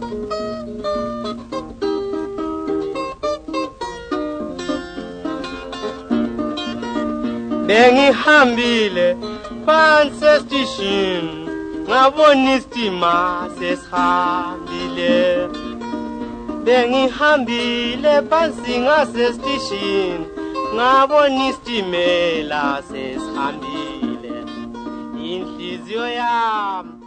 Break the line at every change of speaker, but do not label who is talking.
Bengihambile phansi estation ngabona istima sesihambile. Bengihambile phansi ngasestation ngabona istimela sesihambile. Inhliziyo yami